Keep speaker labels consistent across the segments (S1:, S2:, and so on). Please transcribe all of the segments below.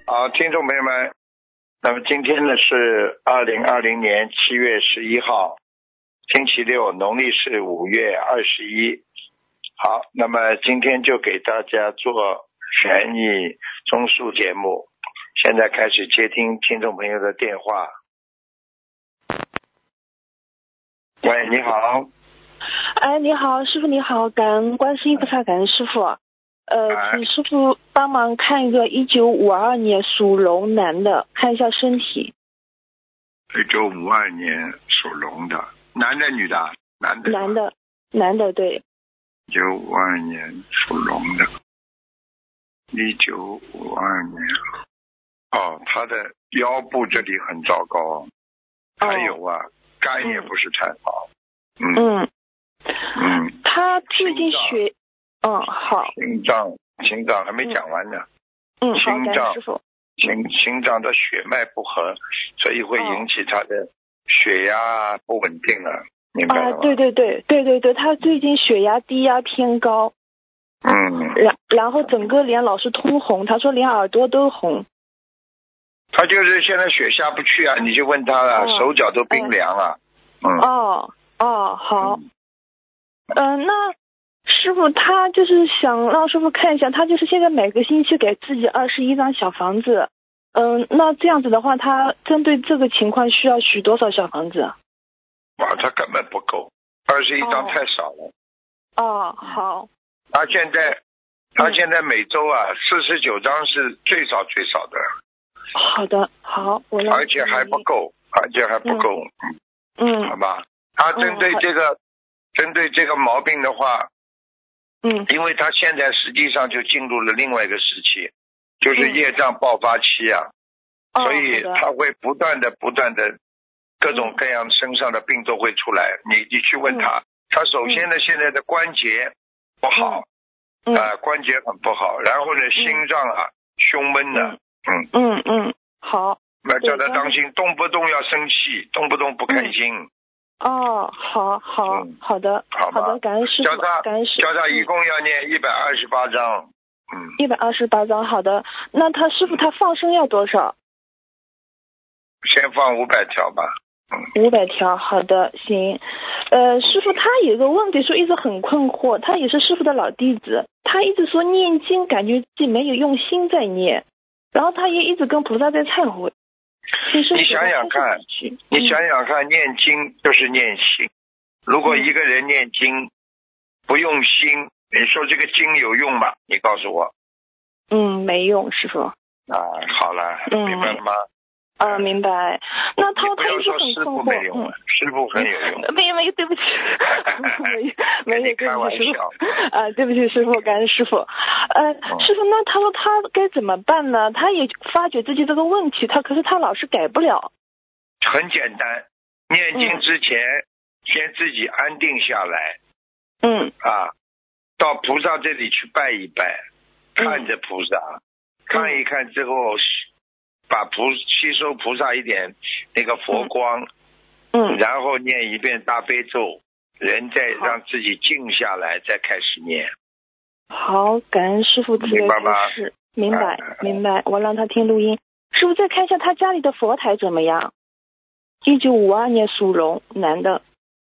S1: 好，听众朋友们，那么今天呢是2020年7月11号，星期六，农历是5月21。好，那么今天就给大家做悬疑综述节目，现在开始接听听众朋友的电话。喂，你好。
S2: 哎，你好，师傅你好，感恩观世音菩萨，感恩师傅。请师傅帮忙看一个1952年属龙男的，看一下身体。
S1: 1952年属龙的，男的女的？
S2: 男的，对。
S1: 1952年属龙的，1952年。哦，他的腰部这里很糟糕，还有啊，肝也不是太好。
S2: 他最近好。
S1: 心脏还没讲完呢。
S2: 好，感恩师傅。
S1: 心脏的血脉不和，所以会引起他的血压不稳定了，明白了吗？
S2: 对，他最近血压低压偏高。然后整个脸老是通红，他说连耳朵都红。
S1: 他就是现在血下不去啊，你就问他了，手脚都冰凉啊。
S2: 好。那师傅他就是想让师傅看一下，他就是现在每个星期给自己21张小房子。那这样子的话，他针对这个情况需要许多少小房子？
S1: 哇，他根本不够，21张太少了。
S2: 好。
S1: 他现在每周49张是最少的。
S2: 好的，好，
S1: 而且还不够。好吧。他针对这个毛病的话，因为他现在实际上就进入了另外一个时期，就是业障爆发期啊，所以他会不断的各种各样身上的病都会出来。你去问他，他首先呢现在的关节不好，关节很不好，然后呢心脏胸闷的，
S2: 好，
S1: 那叫他当心，动不动要生气，动不动不开心。
S2: 好的，感恩师傅，
S1: 叫他一共要念128章。
S2: 128章，好的。那他师傅他放生要多少？
S1: 先放500条吧。
S2: 500条，好的，行。师傅他有一个问题，说一直很困惑，他也是师傅的老弟子，他一直说念经感觉自己没有用心在念，然后他也一直跟菩萨在忏悔。
S1: 你想想看，念经就是念心。如果一个人念经不用心，你说这个经有用吗？你告诉我。
S2: 没用，师傅。
S1: 好了，明白了吗？
S2: 明白。那他一直很
S1: 师傅
S2: 困惑。
S1: 没用啊，师傅很有用。
S2: 没有，对不起，没有，
S1: 开玩笑。
S2: 对不起师傅，感恩师傅。师傅，那他说他该怎么办呢？他也发觉自己这个问题，可是他老是改不了。
S1: 很简单，念经之前，先自己安定下来。到菩萨这里去拜一拜，看着菩萨，看一看之后，吸收菩萨一点那个佛光，然后念一遍大悲咒，人再让自己静下来，再开始念。
S2: 好，感恩师傅慈悲开示。明白，我让他听录音。师傅再看一下他家里的佛台怎么样？1952年属龙男的。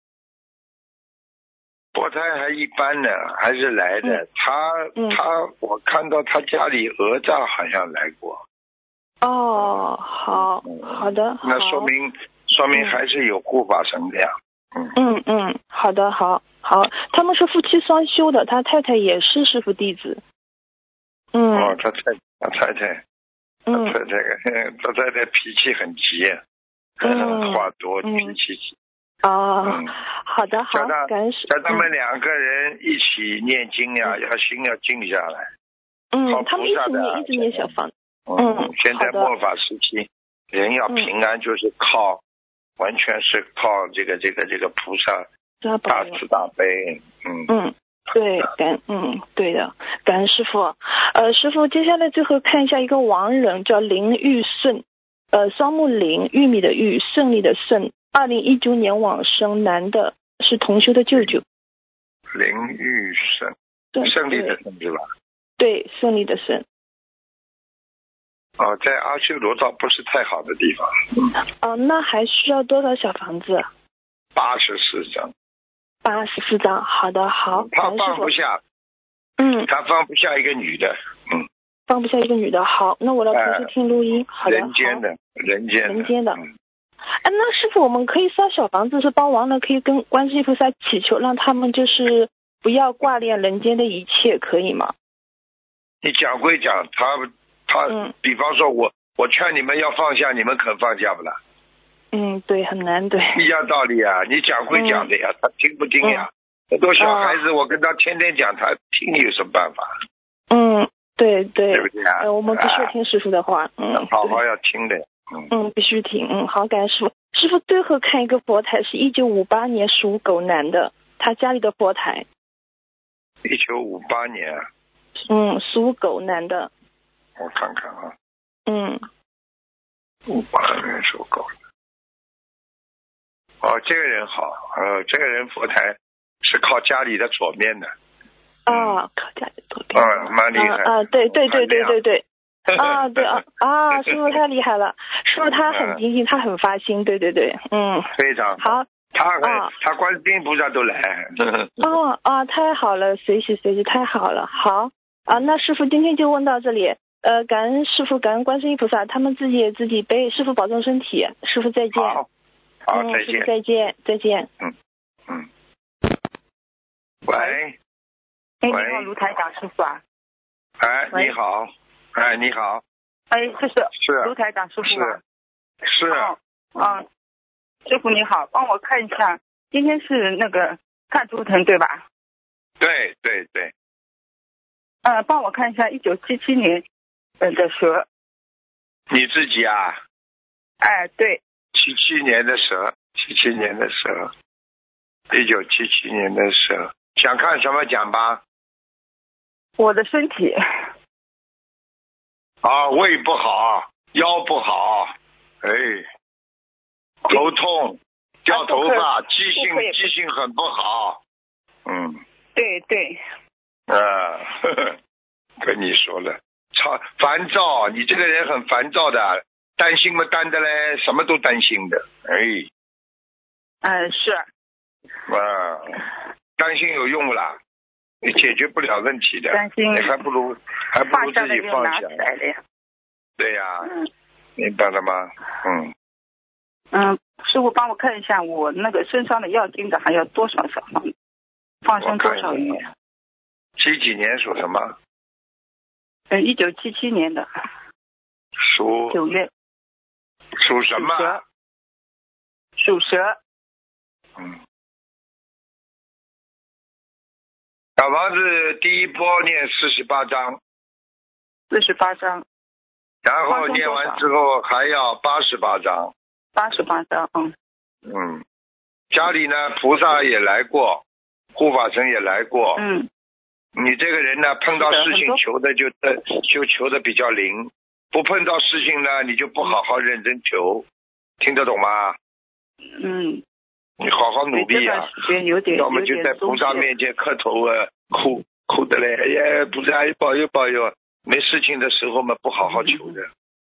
S1: 佛台还一般呢，还是来的。我看到他家里哪吒好像来过。
S2: 好的。
S1: 那说明还是有护法神的呀。
S2: 好的，好。他们是夫妻双修的，他太太也是师傅弟子。
S1: 他太脾气很急，话多，脾气急。
S2: 好的，好，感恩师傅。
S1: 叫他们2个人一起念经呀，心要静下来。
S2: 他们一直念小房子。
S1: 现在末法时期，人要平安，就是完全是靠这个菩萨大慈大悲。
S2: 对，对的，感恩师傅。师傅，接下来最后看一下一个亡人，叫林玉顺，双木林，玉米的玉，胜利的胜，2019年往生，男的，是同修的舅舅。
S1: 林玉胜，胜利的胜是吧？
S2: 对，胜利的胜。
S1: 哦，在阿修罗道不是太好的地方。
S2: 哦，那还需要多少小房子
S1: ？84张。
S2: 84张，好的，好。
S1: 他放不下。他放不下一个女的。
S2: 放不下一个女的，好，那我要重新听录音。好的，
S1: 人间的。
S2: 那师傅，我们可以烧小房子，是帮亡人可以跟观世音菩萨祈求，让他们就是不要挂念人间的一切，可以吗？
S1: 你讲归讲，他比方说我劝你们要放下，你们肯放下不啦？
S2: 对，很难，对。
S1: 一样道理啊，你讲归讲的呀，他听不听呀？很多小孩子，我跟他天天讲，他听有什么办法？
S2: 对，
S1: 对不对啊？
S2: 我们必须要听师傅的话。
S1: 好好要听的。
S2: 必须听。好，感恩师傅。师傅最后看一个佛台，是1958年属狗男的，他家里的佛台。
S1: 1958年。
S2: 属狗男的。
S1: 我看看啊。58年属狗的。哦，这个人好，这个人佛台是靠家里的左面的。
S2: 靠家里左边。
S1: 蛮厉害。
S2: 对。对。师傅太厉害了，师傅他很精进，他很发心，对。
S1: 非常
S2: 好。
S1: 他观世音菩萨都来。
S2: 太好了，随喜，太好了。好那师傅今天就问到这里。感恩师傅，感恩观世音菩萨，他们自己背，师傅保重身体，师傅再见。
S1: 好，再见。
S2: 师傅再见。
S1: 喂。
S3: 你好，卢台长师傅啊。
S1: 你好。你好。
S3: 这是卢台长师傅啊。
S1: 是。
S3: 师傅你好，帮我看一下，今天是那个看图腾对吧？
S1: 对。
S3: 帮我看一下1977年的蛇。
S1: 你自己啊？
S3: 对。
S1: 77年的蛇，77年的蛇，1977年的蛇，想看什么讲吧？
S3: 我的身体。
S1: 胃不好，腰不好，头痛，掉头发，记性很不好。
S3: 对。
S1: 跟你说了，烦躁，你这个人很烦躁的，担心嘛担的嘞，什么都担心的。
S3: 是。
S1: 担心有用不啦？你解决不了问题的，
S3: 担心
S1: 你还不如自己放下。对呀，明白了吗？
S3: 师傅帮我看一下我那个身上的药精的还有多少小房子，放生多少鱼
S1: ？几年属什么
S3: ？1977年的。
S1: 属
S3: 9月。
S1: 属什么？
S3: 属蛇。
S1: 小房子第一波念48章。
S3: 48章。
S1: 然后念完之后还要88章。
S3: 88章。
S1: 家里呢，菩萨也来过，护法神也来过。你这个人呢，碰到事情求的就求的比较灵，不碰到事情呢，你就不好好认真求，听得懂吗？你好好努力啊，要么就在菩萨面前磕头啊，哭的嘞，哎呀，菩萨保佑，没事情的时候嘛，不好好求的。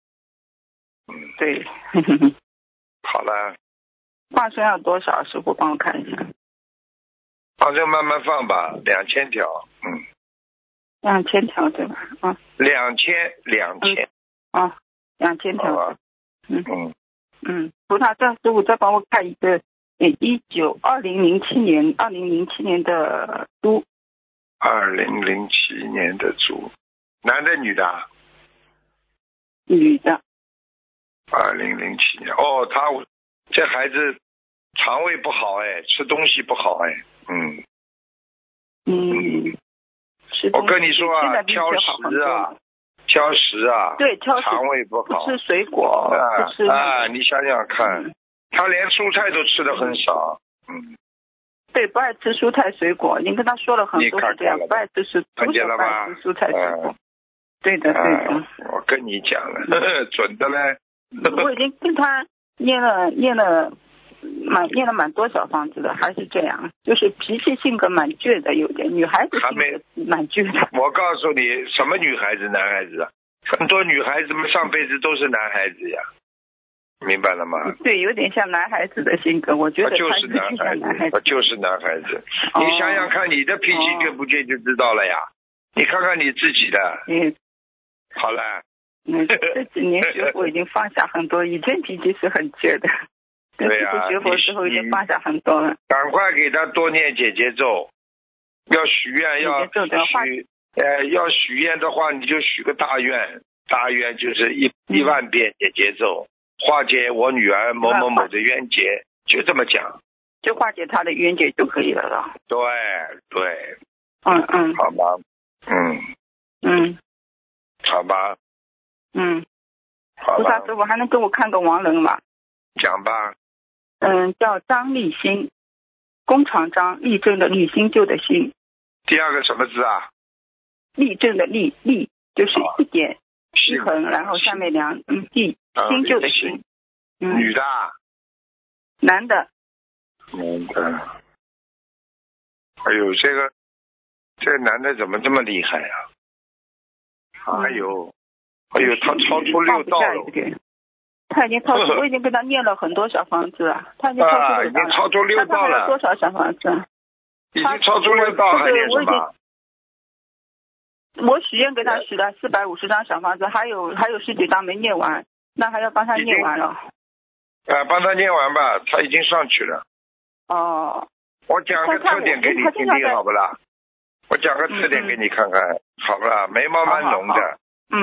S3: 对。
S1: 好了。
S3: 放生要多少？师傅帮我看一下。
S1: 放生慢慢放吧，2000条。
S3: 2000条对吧？2000。2000条。菩萨师傅再帮我看一个2007年的猪。
S1: 2007年的猪，男的女的？
S3: 女的。
S1: 2007年。他这孩子肠胃不好吃东西不好我跟你说啊，挑食啊，
S3: 对，挑食，
S1: 肠胃不好，
S3: 不吃水果，不吃
S1: 你想想看，他连蔬菜都吃的很少。
S3: 对，不爱吃蔬菜水果，您跟他说了很多是这样，不爱吃蔬菜水果。对的。
S1: 我跟你讲了，准的嘞。
S3: 我已经跟他念了蛮多小房子的，还是这样，就是脾气性格蛮倔的，有点女孩子性格蛮倔的。
S1: 我告诉你，什么女孩子男孩子啊？ 很多女孩子们上辈子都是男孩子呀，明白了吗？
S3: 对，有点像男孩子的性格，我觉得他
S1: 就是男孩子，就是男孩子。你想想看，你的脾气倔不倔就知道了呀。你看看你自己的。好了。
S3: 这几年学佛已经放下很多，以前脾气是很倔的。
S1: 对呀。
S3: 学佛之后已经放下很多了。
S1: 赶快给他多念姐姐咒，要许愿要许愿的话，你就许个大愿，大愿就是1万遍姐姐咒，化解我女儿某某某的冤结，就这么讲，
S3: 就化解她的冤结就可以了。
S1: 对。好吧。好吧。好吧。
S3: 菩萨师傅还能给我看个亡人吗？
S1: 讲吧。
S3: 叫张立新，工厂张，立正的立，新旧的新。
S1: 第二个什么字啊？
S3: 立正的立，立就是一点虚横，然后下面两地，新旧的新。
S1: 女的。
S3: 男的。
S1: 哎呦，这个男的怎么这么厉害呀？哎呦，他超出6道了。
S3: 他已经超出，我已经跟他念了很多小房子了。他已经
S1: 超出6道了。
S3: 他多少小房子？
S1: 已经超出6道还念什么？
S3: 我许愿给他许了450张小房子，还有10几张没念完，那还要帮他念完了。
S1: 帮他念完吧，他已经上去了。我讲个特点给你听听好不啦？我讲个特点给你看看，好不啦？眉毛蛮浓的。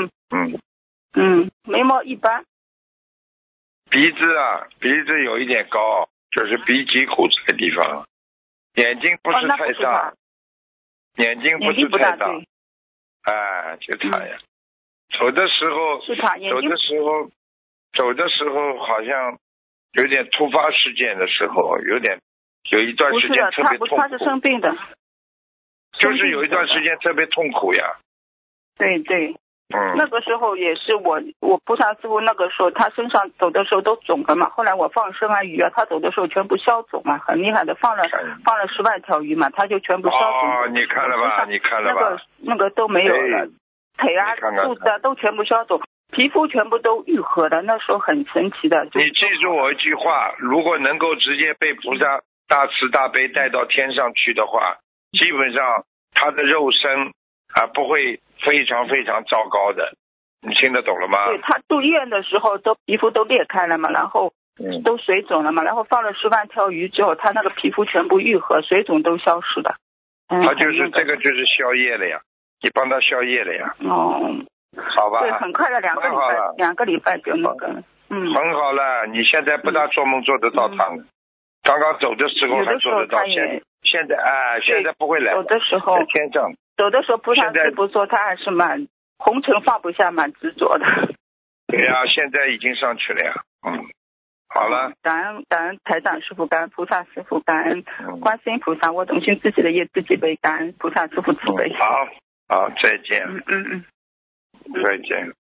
S3: 眉毛一般。
S1: 鼻子有一点高，就是鼻脊骨这个地方。眼睛不是太大。眼睛不是太大。就他呀。走的时候好像有点突发事件的时候，有一段时间特别痛苦。
S3: 他是生病的。
S1: 就是有一段时间特别痛苦呀。
S3: 对。那个时候也是我菩萨师父那个时候他身上走的时候都肿了嘛，后来我放生啊鱼啊，他走的时候全部消肿嘛，很厉害的，放了10万条鱼嘛，他就全部消肿。
S1: 你看了吧？
S3: 那个都没有了，腿啊肚子啊都全部消肿，皮肤全部都愈合了，那时候很神奇的。
S1: 你记住我一句话，如果能够直接被菩萨大慈大悲带到天上去的话，基本上他的肉身不会非常非常糟糕的，你听得懂了吗？
S3: 对，他住院的时候皮肤都裂开了嘛，然后都水肿了嘛，然后放了10万条鱼之后，他那个皮肤全部愈合，水肿都消失了。
S1: 他就是这个就是消业了呀，你帮他消业了呀。好吧。
S3: 对，很快的2个礼拜就那个。
S1: 很好了，你现在不大做梦做得到他了。刚刚走的时候还做得到，现在不会来。
S3: 有的时候
S1: 在天上。
S3: 有的时候菩萨师父说他还是蛮红尘放不下，蛮执着的。
S1: 对呀，现在已经上去了呀。好了。
S3: 感恩台长师父，感恩菩萨师父，感恩观世音菩萨，我懂心自己的业自己背，感恩菩萨师父慈悲。
S1: 好，再见。再见。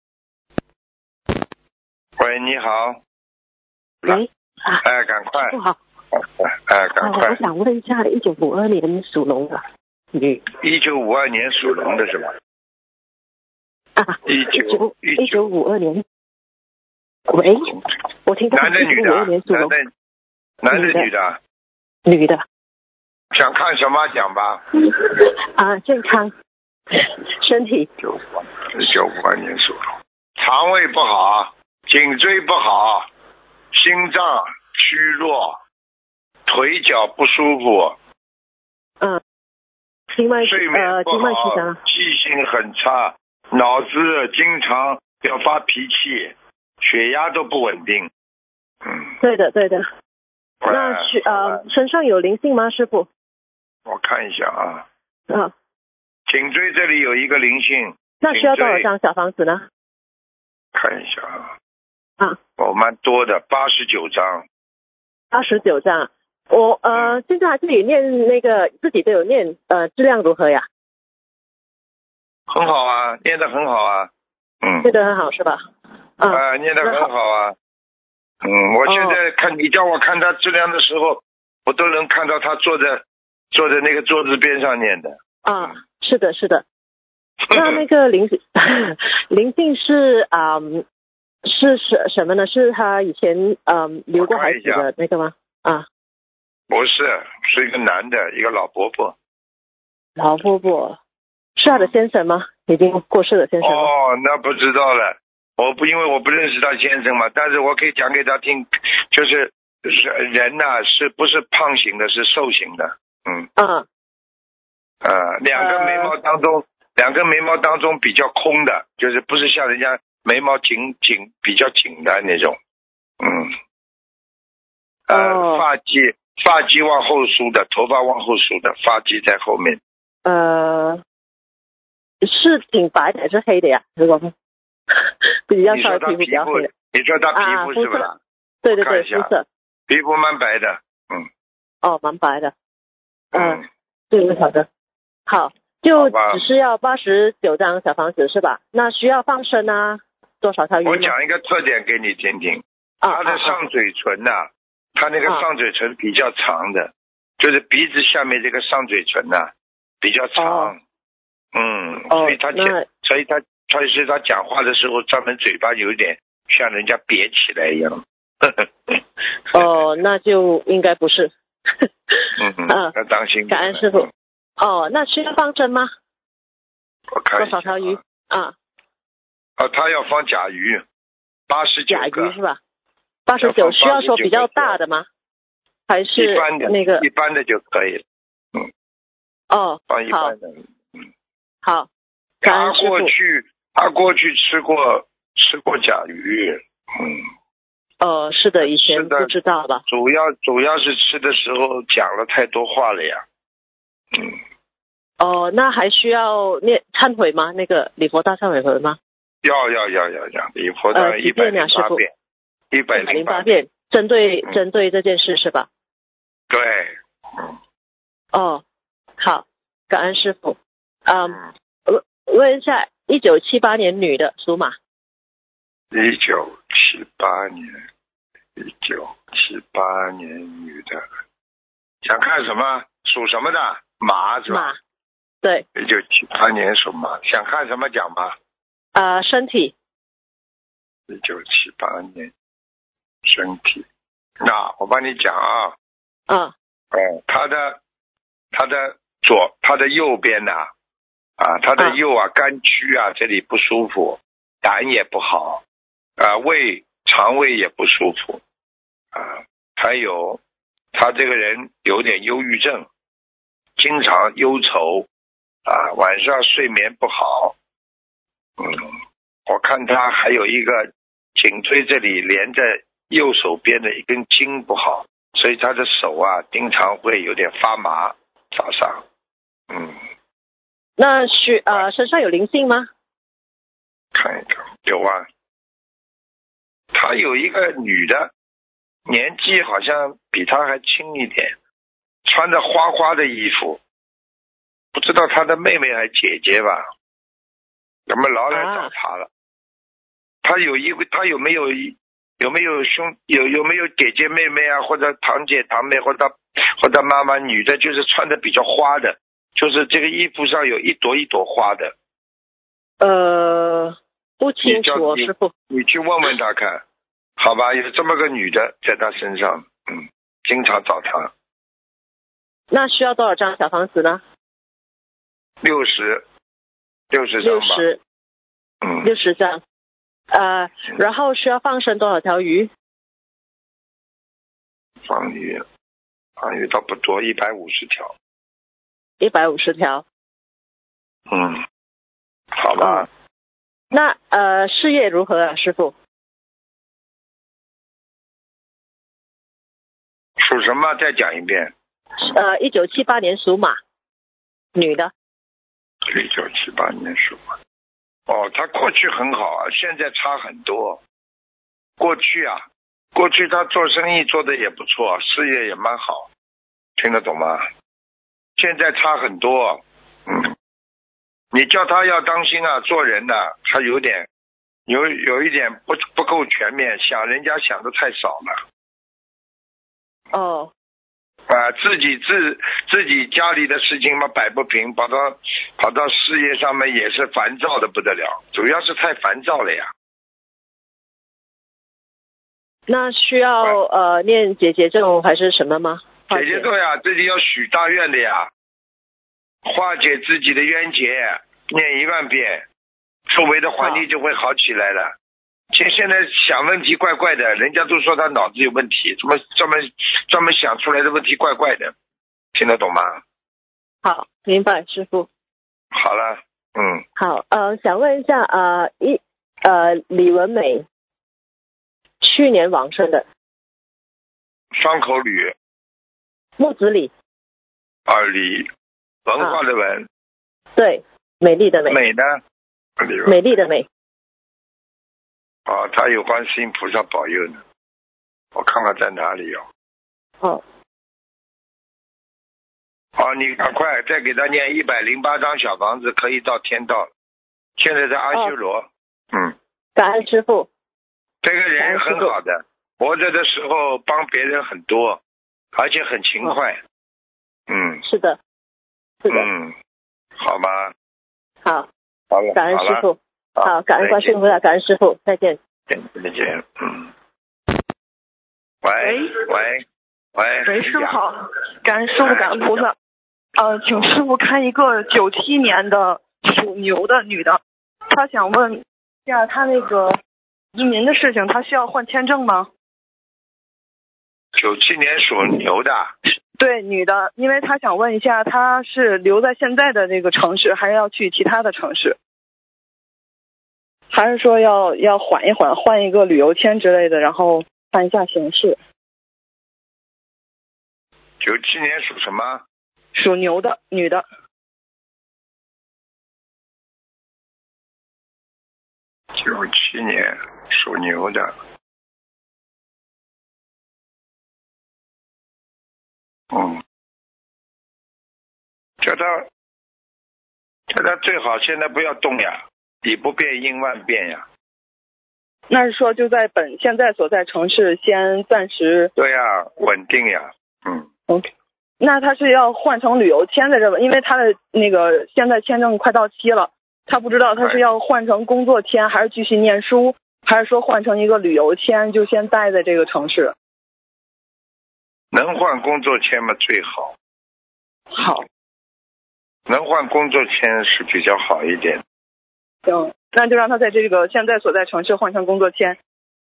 S1: 喂，你好。
S4: 喂。
S1: 赶快。
S4: 不好。
S1: 赶快。
S4: 我想问一下，1952年属龙的女。
S1: 1952年属龙的是吧
S4: ？1952年。喂，我听到
S1: 男的女的
S4: ？1952年属龙。
S1: 男的女的？
S4: 女的。
S1: 想看什么讲吧？
S4: 健康，身体。
S1: 1952年属龙，肠胃不好，颈椎不好，心脏虚弱，腿脚不舒服。睡眠不好，记性很差，脑子经常要发脾气，血压都不稳定。
S4: 对的。那身上有灵性吗，师傅？
S1: 我看一下啊。颈椎这里有一个灵性。
S4: 那需要多少张小房子呢？
S1: 看一下啊。蛮多的，89张。
S4: 89张。我现在还是有念那个自己都有念，质量如何呀？
S1: 很好啊，念得很好啊。
S4: 念得很好是吧？
S1: 念得很好啊。我现在看你叫我看他质量的时候，我都能看到他坐在那个桌子边上念的。
S4: 是的。 那个灵性是是什么呢？是他以前留过孩子的那个吗？啊，
S1: 不是，是一个男的，一个老伯伯。
S4: 老伯伯是他的先生吗？已经过世的先生吗？
S1: 哦，那不知道了。因为我不认识他先生嘛，但是我可以讲给他听，就是人呐，是不是胖型的，是瘦型的。两个眉毛当中比较空的，就是不是像人家眉毛比较紧的那种。发际往后梳的，头发往后梳的，发际在后面。
S4: 是挺白的还是黑的呀？如果比较稍微皮肤比较黑的。
S1: 你说他皮肤是吧？
S4: 对对对，肤色。
S1: 皮肤蛮白的。
S4: 蛮白的。对，好的。好，就只是要89张小房子是吧？那需要放生啊？多少条鱼？
S1: 我讲一个特点给你听听。他的上嘴唇呐，他那个上嘴唇比较长的，就是鼻子下面这个上嘴唇呐比较长。所以他讲话的时候，专门嘴巴有点像人家瘪起来一样。
S4: 那就应该不是。
S1: 要当心。
S4: 感恩师傅。那需要放生吗？
S1: 我看一下。
S4: 多少条鱼？
S1: 他要放甲鱼，89个。
S4: 甲鱼是吧？89需要说比较大的吗？还是那个
S1: 一般的就可以了。
S4: 放
S1: 一般的。
S4: 好。
S1: 他过去吃过甲鱼。
S4: 是的，以前不知道吧？
S1: 主要是吃的时候讲了太多话了呀。
S4: 那还需要念忏悔吗？那个礼佛大忏悔文吗？
S1: 要礼佛大108遍，108遍，
S4: 针对这件事是吧？
S1: 对。
S4: 好，感恩师傅。问一下，1978年女的，属马。
S1: 1978年女的，想看什么？属什么的？马是吧？
S4: 马，对。
S1: 1978年属马，想看什么讲吧？
S4: 身体。
S1: 1978年身体，那我帮你讲啊。他的右边呐，他的右肝区这里不舒服，胆也不好，肠胃也不舒服，还有他这个人有点忧郁症，经常忧愁，晚上睡眠不好。我看他还有一个颈椎这里连着右手边的一根筋不好，所以他的手经常会有点发麻，早上。
S4: 那身上有灵性吗？
S1: 看一看，有啊。他有一个女的，年纪好像比他还轻一点，穿着花花的衣服，不知道他的妹妹还是姐姐吧？咱们老来找他了。他有没有姐姐妹妹或者堂姐堂妹或者妈妈，女的就是穿的比较花的，就是这个衣服上有一朵一朵花的。
S4: 不清楚，师傅。
S1: 你去问问他看，好吧？有这么个女的在他身上，经常找他。
S4: 那需要多少张小房子呢
S1: ？60张吧。
S4: 60张。然后需要放生多少条鱼？
S1: 放鱼倒不多，150条。
S4: 150条。
S1: 好吧。
S4: 那事业如何啊，师傅？
S1: 属什么？再讲一遍。
S4: 1978年属马，女的。
S1: 1978年属马。他过去很好现在差很多。过去他做生意做的也不错，事业也蛮好，听得懂吗？现在差很多。你叫他要当心做人他有一点不够全面，人家想的太少了。 自己家里的事情嘛摆不平，跑到事业上面也是烦躁的不得了，主要是太烦躁了呀。
S4: 那需要念解结咒还是什么吗？
S1: 解结咒呀，自己要许大愿的呀，化解自己的冤结，念1万遍，周围的环境就会好起来了。现在想问题怪怪的，人家都说他脑子有问题，怎么专门想出来的问题怪怪的，听得懂吗？
S4: 好，明白，师父。
S1: 好了，
S4: 好，想问一下，李文美，去年往生的。
S1: 双口吕。
S4: 木子李。
S1: 李，文化的文。
S4: 对，美丽的美。
S1: 美呢？
S4: 美丽的美。
S1: 他有观世音菩萨保佑呢，我看看在哪里哦。你赶快再给他念108张小房子，可以到天道了。现在在阿修罗。
S4: 感恩师父。
S1: 这个人很好的，活着的时候帮别人很多，而且很勤快。
S4: 是的。
S1: 好吧。
S4: 好了，感恩师父。好，感恩观世音菩萨，感恩师父，再见。
S1: 再见。喂，
S5: 师父好，感恩师父，感恩菩萨。请师父看一个97年的属牛的女的，她想问一下她那个移民的事情，她需要换签证吗
S1: ？97年属牛的。
S5: 对，女的，因为她想问一下，她是留在现在的这个城市，还是要去其他的城市？还是说要缓一缓，换一个旅游签之类的，然后看一下形势。
S1: 97年属什么？
S5: 属牛的女的。
S1: 97年属牛的。叫他最好现在不要动呀，以不变应万变呀。
S5: 那是说就在现在所在城市先暂时。
S1: 对呀，稳定呀。
S5: OK。那他是要换成旅游签在这吧？因为他的那个现在签证快到期了，他不知道他是要换成工作签，还是继续念书，还是说换成一个旅游签，就先待在这个城市。
S1: 能换工作签吗？最好。
S5: 好。
S1: 能换工作签是比较好一点。
S5: 行，那就让他在这个现在所在城市换成工作签。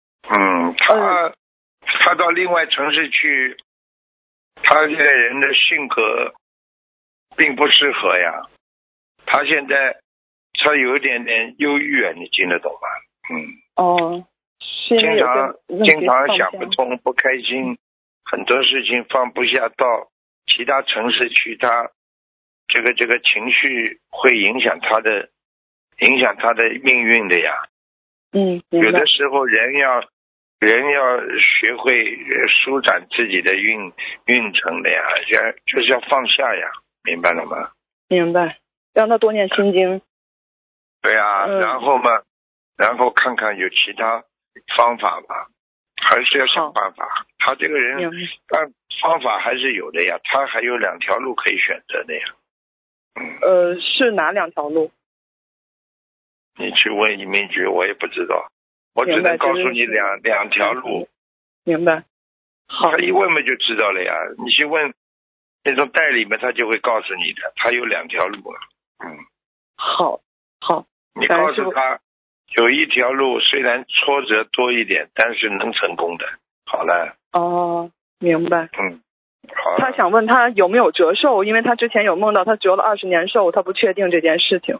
S1: 他到另外城市去，他这个人的性格并不适合呀。他现在有一点点忧郁啊，你听得懂吗？经常想不通，不开心，很多事情放不下，到其他城市去，他这个情绪会影响他的命运的呀。有的时候人要学会舒展自己的运程的呀，就是要放下呀，明白了吗？
S5: 明白，让他多念心经。
S1: 对啊，然后看看有其他方法吧，还是要想办法。他这个人方法还是有的呀，他还有2条路可以选择的呀。
S5: 是哪2条路？
S1: 你去问移民局，我也不知道，我只能告诉你两条路。
S5: 明白。好，
S1: 他一问嘛就知道了呀。你去问那种代理嘛，他就会告诉你的，他有2条路。
S5: 好。
S1: 你告诉他有1条路，虽然挫折多一点，但是能成功的。好了。
S5: 明白。
S1: 好。
S5: 他想问他有没有折寿，因为他之前有梦到他折了20年寿，他不确定这件事情。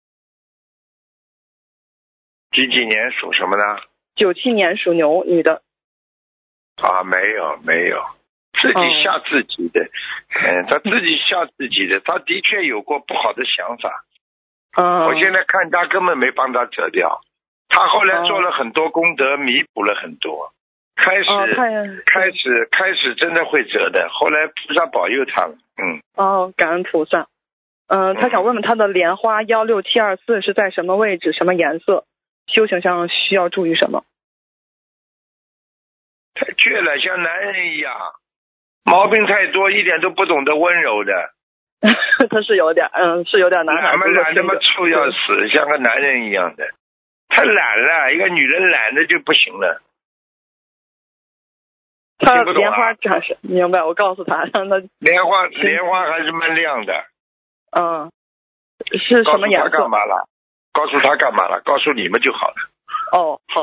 S1: 几年属什么呢
S5: ？97年属牛，女的。
S1: 没有，自己吓自己的。他自己吓自己的，他的确有过不好的想法。我现在看他根本没帮他折掉，他后来做了很多功德，弥补了很多。开始真的会折的，后来菩萨保佑他了。
S5: 感恩菩萨。他想问问他的莲花16724是在什么位置，什么颜色？修行上需要注意什么？
S1: 太倔了，像男人一样， 毛病太多，一点都不懂得温柔的。
S5: 他是有点，是有点男孩子。
S1: 懒那么臭要死，像个男人一样的。他懒了，一个女人懒的就不行了。
S5: 他莲花展示，明白？我告诉他，让他
S1: 莲花还是蛮亮的。
S5: 是什么颜色？
S1: 告诉他干嘛了？告诉你们就好了。
S5: 哦，好。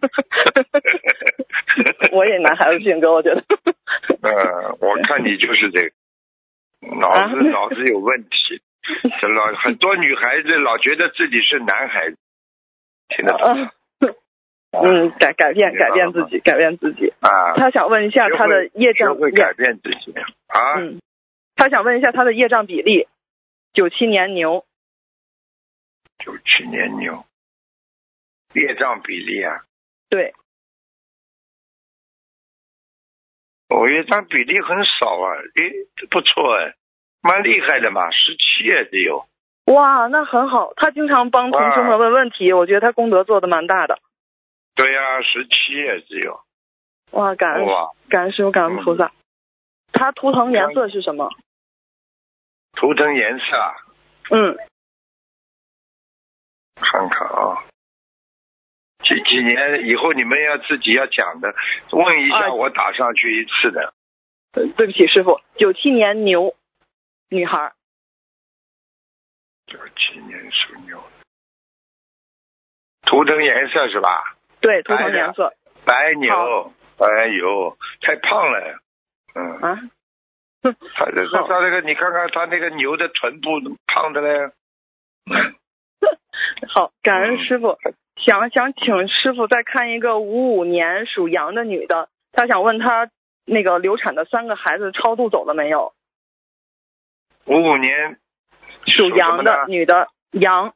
S5: 我也男孩子性格，我觉得。
S1: 我看你就是这个，脑子有问题。很多女孩子老觉得自己是男孩子，听得懂吗？
S5: 改变自己
S1: 啊！
S5: 他想问一下他的业障，
S1: 会改变自己啊！
S5: 他想问一下他的业障比例。97年牛。
S1: 97年牛，业障比例啊？
S5: 对。
S1: 业障比例很少啊，不错蛮厉害的嘛，17只有。
S5: 哇，那很好，他经常帮同学们问问题，我觉得他功德做得蛮大的。
S1: 对呀，17只有。
S5: 哇，感恩师父，感恩菩萨。他图腾颜色是什么？
S1: 图腾颜色啊？看看啊，几年以后你们要自己要讲的，问一下我打上去一次的。
S5: 对不起师父，97年牛女孩。
S1: 97年属牛。图腾颜色是吧？
S5: 对，图腾颜色。
S1: 白牛，哎呦，太胖了。他那个，你看看他那个牛的臀部胖的嘞。
S5: 好，感恩师傅。想请师傅再看一个55年属羊的女的，她想问她那个流产的3个孩子超度走了没有
S1: ？55年
S5: 属羊的女的，羊。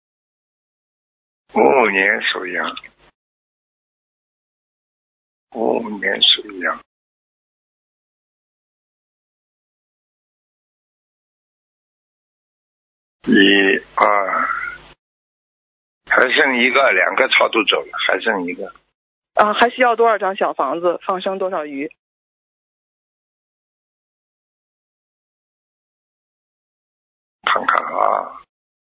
S1: 55年属羊。55年属羊。1、2，还剩一个，2个超度走了，还剩一个。
S5: 还需要多少张小房子？放生多少鱼？
S1: 看看啊。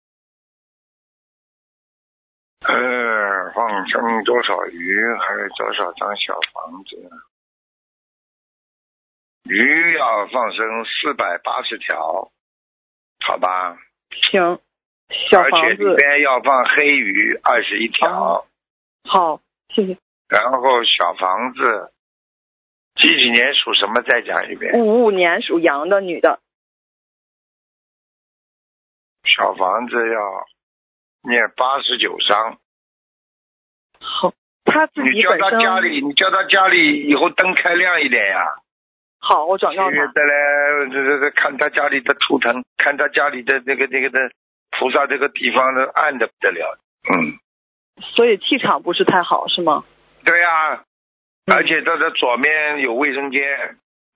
S1: 放生多少鱼？还有多少张小房子？鱼要放生480条，好吧？
S5: 行，小房子。
S1: 而且里边要放黑鱼21条。
S5: 好，谢谢。
S1: 然后小房子，几年属什么？再讲一遍。
S5: 55年属羊的女的。
S1: 小房子要念89章。
S5: 好，他自己本身。
S1: 你叫他家里以后灯开亮一点呀。
S5: 好，我转告他。
S1: 这看他家里的图腾，看他家里的那个的菩萨这个地方的暗的不得了。
S5: 所以气场不是太好是吗？
S1: 对呀，而且他的左面有卫生间。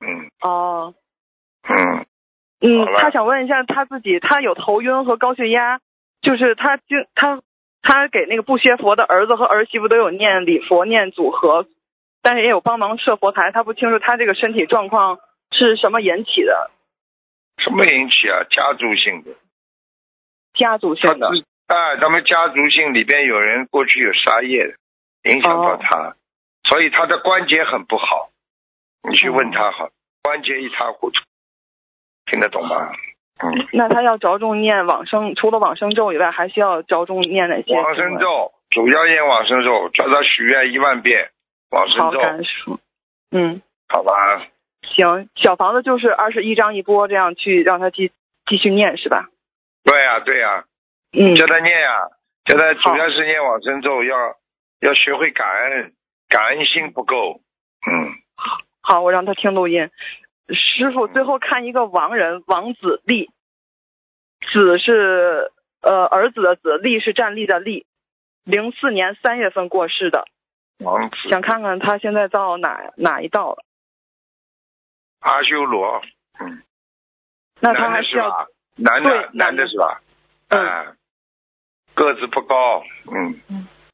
S5: 他想问一下他自己，他有头晕和高血压，就是他给那个不学佛的儿子和儿媳妇都有念礼佛念组合，但是也有帮忙设佛台，他不清楚他这个身体状况是什么引起的。
S1: 什么引起啊？家族性的。
S5: 家族性的。
S1: 他们家族性里边有人过去有杀业的，影响到他，所以他的关节很不好。你去问他好，关节一塌糊涂，听得懂吗？
S5: 那他要着重念往生，除了往生咒以外，还需要着重念哪些？
S1: 往生咒，主要念往生咒，叫他许愿1万遍往生咒。
S5: 好，感恩。
S1: 好吧。
S5: 行，小房子就是21章一波，这样去让他继续念是吧？
S1: 对呀。叫他念呀，叫他主要是念往生咒，要学会感恩，感恩心不够。
S5: 好，我让他听录音。师傅最后看一个亡人王子立，子是儿子的子，立是站立的立，04年3月份过世的。
S1: 王子。
S5: 想看看他现在到哪一道了？
S1: 阿修罗。
S5: 那他还需要
S1: 男的是吧？个子不高。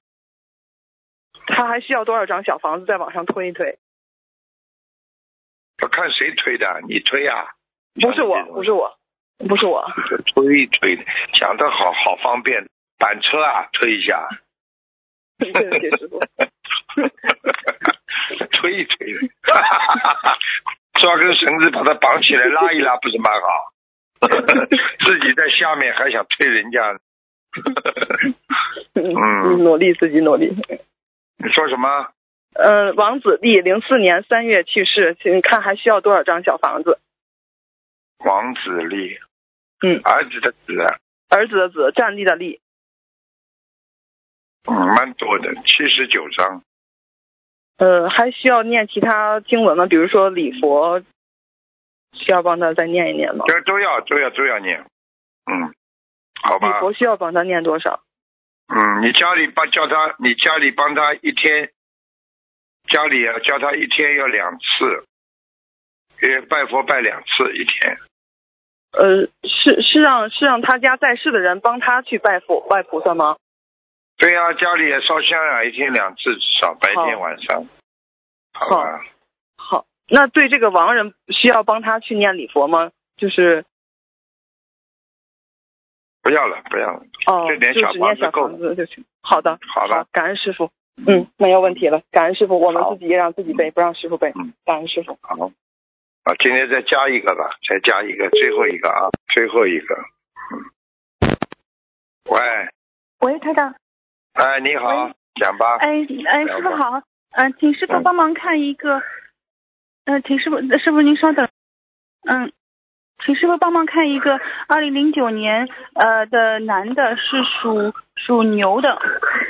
S5: 他还需要多少张小房子再往上推一推？
S1: 要看谁推的，你推啊？
S5: 不是我，不是我，不是我。
S1: 推推，讲得好，好方便。板车啊，推一下。
S5: 对对对，师傅。
S1: 推一推，抓根绳子把它绑起来拉一拉，不是蛮好？自己在下面还想推人家。
S5: 努力，自己努力。
S1: 你说什么？
S5: 王子立04年3月去世，请看还需要多少张小房子？
S1: 王子立，儿子的子，
S5: 儿子的子，站立的立。
S1: 蛮多的，79张。
S5: 还需要念其他经文吗？比如说礼佛，需要帮他再念一念吗？
S1: 都要念。好吧。
S5: 礼佛需要帮他念多少？
S1: 你家里帮他一天，家里啊叫他一天要2次，拜佛拜2次一天。
S5: 是让他家在世的人帮他去拜菩萨吗？
S1: 对呀，家里也烧香啊，一天2次，至少白天晚上。好吧。
S5: 好，那对这个亡人需要帮他去念礼佛吗？就是
S1: 不要了。这点小房子够
S5: 了就行。好的，
S1: 好的，
S5: 感恩师傅。没有问题了，感恩师傅，我们自己也让自己背，不让师傅背。感恩师傅。
S1: 好。今天再加一个吧，最后一个啊，最后一个。
S6: 喂，台长。
S1: 你好，讲吧。
S6: 师傅好，请师傅帮忙看一个，请师傅您稍等，请师傅帮忙看一个2009年的男的，是属牛的。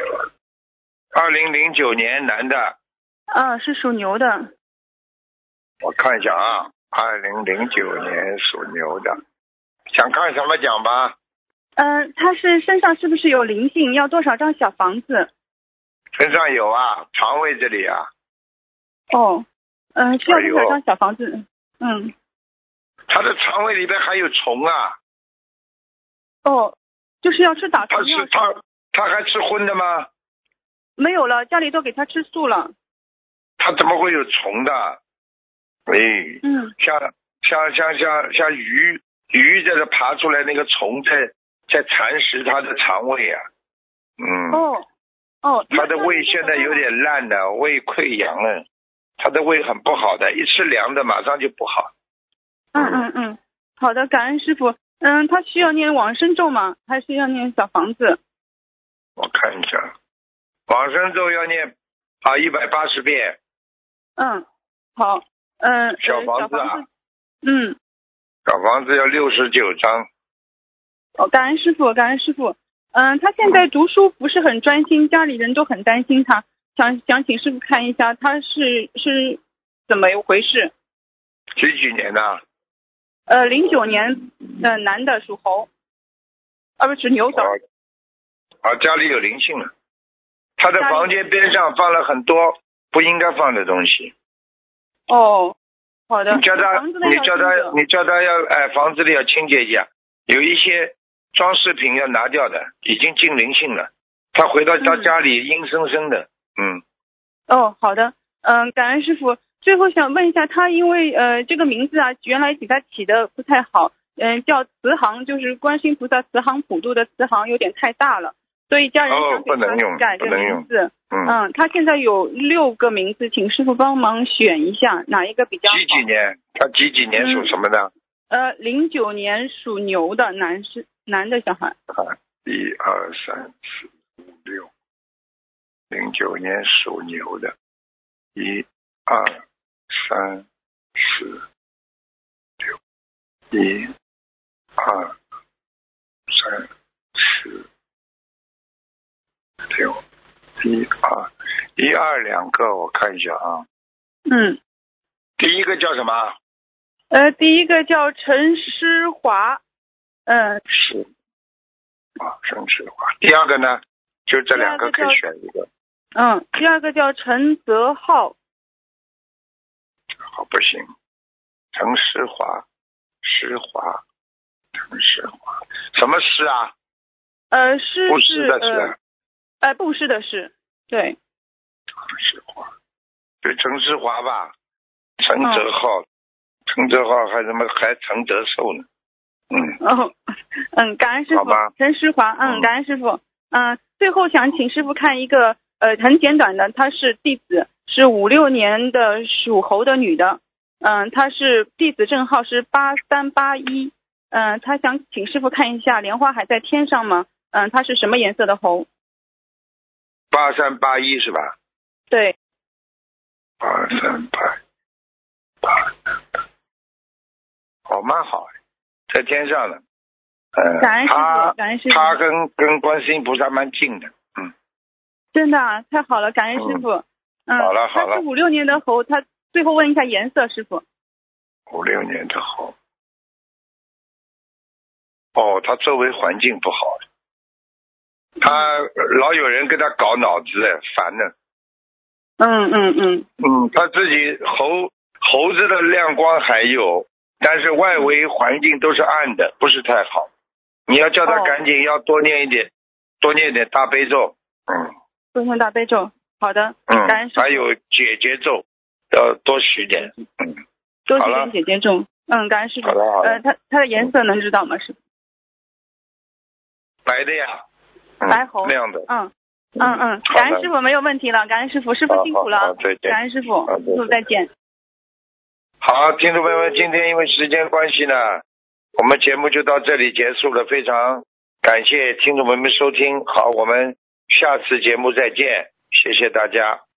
S1: 2009年男的。
S6: 是属牛的。
S1: 我看一下啊，2009年属牛的，想看什么讲吧？
S6: 他身上是不是有灵性？要多少张小房子？
S1: 身上有啊，肠胃这里啊。
S6: 需要多少张小房子？
S1: 他的肠胃里边还有虫啊。
S6: 就是要吃打虫药。
S1: 他还吃荤的吗？
S6: 没有了，家里都给他吃素了。
S1: 他怎么会有虫的？像鱼在这爬出来，那个虫在蚕食他的肠胃啊。他的胃现在有点烂的，胃溃疡了，他的胃很不好的，一吃凉的马上就不好。
S6: 好的，感恩师傅。他需要念往生咒吗？还是要念小房子？
S1: 我看一下，往生咒要念180遍。
S6: 好。
S1: 小房子啊。
S6: 小
S1: 房子要69张。
S6: 感恩师傅，感恩师傅。他现在读书不是很专心，家里人都很担心他，想请师傅看一下他是怎么一回事。
S1: 几年的
S6: ？09年的男的，属猴，不是牛的。
S1: 家里有灵性了。他的房间边上放了很多不应该放的东西。
S6: 好的。
S1: 你叫他要房子里要清洁一下，有一些装饰品要拿掉的，已经进灵性了。他回到他家里阴森森的。
S6: 好的。感恩师傅。最后想问一下，他因为这个名字啊，原来给他起的不太好，叫慈航，就是观世音菩萨慈航普渡的慈航，有点太大了，所以家人想给他改这个名字。他现在有6个名字，请师傅帮忙选一下哪一个比较好。
S1: 几年？他几年属什么的
S6: ？09年属牛的男的小孩。
S1: 1、2、3、4、5、6。09年属牛的。1、2、3、4、6。1、2、3、4、6。1、2、2个，我看一下啊。第一个叫什么？
S6: 第一个叫陈诗华。
S1: 是。陈诗华。第二个呢？就这2个可以选一个。
S6: 第二个叫陈泽浩。
S1: 好，不行。陈诗华，陈诗华，什么诗啊？
S6: 诗
S1: 布施的诗。
S6: 布施的施，对。
S1: 陈诗华，对，陈诗华吧，陈泽浩， 陈德浩还陈德寿呢。
S6: 感恩师傅。陈诗华，感恩师傅。最后想请师傅看一个很简短的，她是弟子，是56年的属猴的女的。她是弟子证号是8381。她想请师傅看一下莲花还在天上吗？她是什么颜色的猴
S1: ？8381是吧？
S6: 对。
S1: 8381。蛮好，在天上呢。
S6: 感恩师傅，感恩师傅。
S1: 他跟观世音菩萨蛮近的。
S6: 真的啊，太好了，感恩师傅。
S1: 好了。
S6: 他是56年的猴，他最后问一下颜色，师傅。
S1: 56年的猴。他周围环境不好，他老有人跟他搞脑子，烦呢。他自己猴子的亮光还有，但是外围环境都是暗的，不是太好。你要叫他赶紧要多念一点大悲咒。
S6: 多念大悲咒，好的。感恩师父。
S1: 还有解结咒要多许点。
S6: 多许点解结咒。感恩师父。
S1: 好的。
S6: 它的颜色能知道吗？师父？
S1: 白的呀。
S6: 白猴。
S1: 亮的。
S6: 感恩师傅，没有问题了。感恩师傅，师傅辛苦了。
S1: 再见。
S6: 感恩师傅，师傅再见。
S1: 好，听众朋友们，今天因为时间关系呢，我们节目就到这里结束了。非常感谢听众朋友们收听，好，我们下次节目再见，谢谢大家。